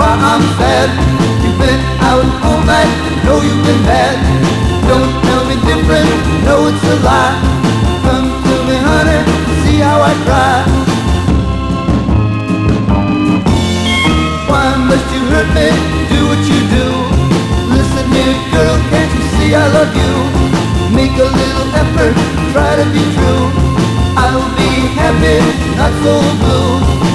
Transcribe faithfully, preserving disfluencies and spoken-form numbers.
why I'm sad. You've been out all night, know you've been bad. Don't tell me different, know it's a lie. Come to me, honey, see how I cry. Why must you hurt me, do what you do? Listen here, girl, can't you see I love you? Make a little effort, try to be true. I'll be happy, not so blue.